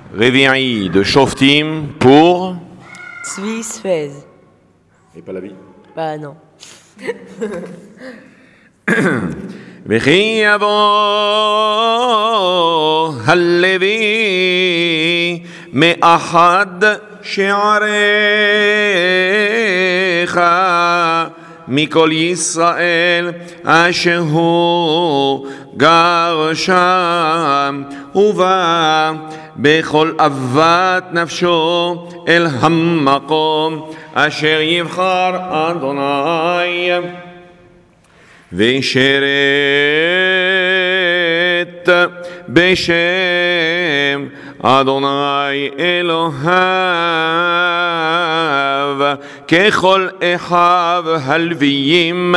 Réveillé de Shoftim pour... Tzvi Sfez. Et pas la vie. Bah non. וכי יבוא הלוי מאחד שעריך מכל ישראל אשר הוא גר שם ובא בכל אהבת נפשו אל המקום אשר יבחר אדוני וישרת בשם אדוני אלוהיו ככל אחיו הלוויים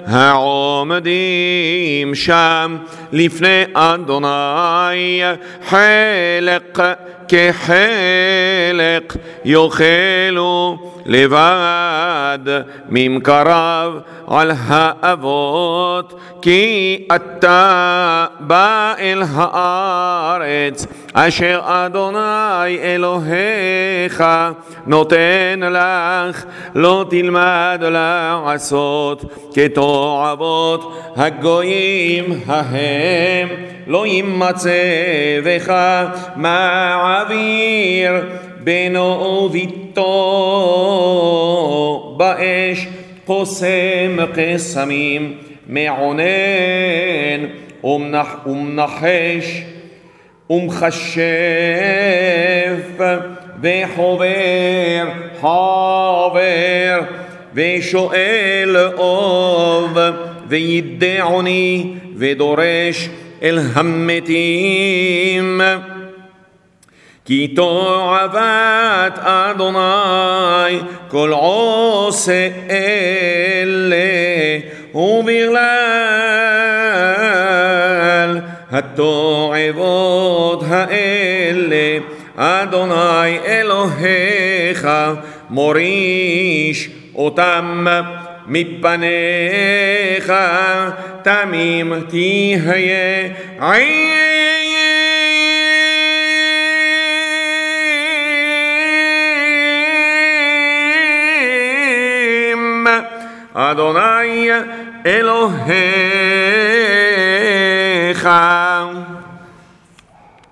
העומדים שם לפני אדוני חלק כחלק יאכלו לבד ממקריו על האבות כי אתה בא אל הארץ אשר אדוני אלוהיך נותן לך לא תלמד לעשות כתועבות הגויים ההם לא יימצא בך מעביר בנו וביתו באש קוסם קסמים מעונן ומנחש ומכשף וחובר חבר ושואל אוב וידעוני ודורש אל המתים כי תועבת אדוני כל עושה אלה ובגלל התועבות האלה אדוני אלוהיך מוריש אותם מפניך תמים תהיה אדוני אלוהיך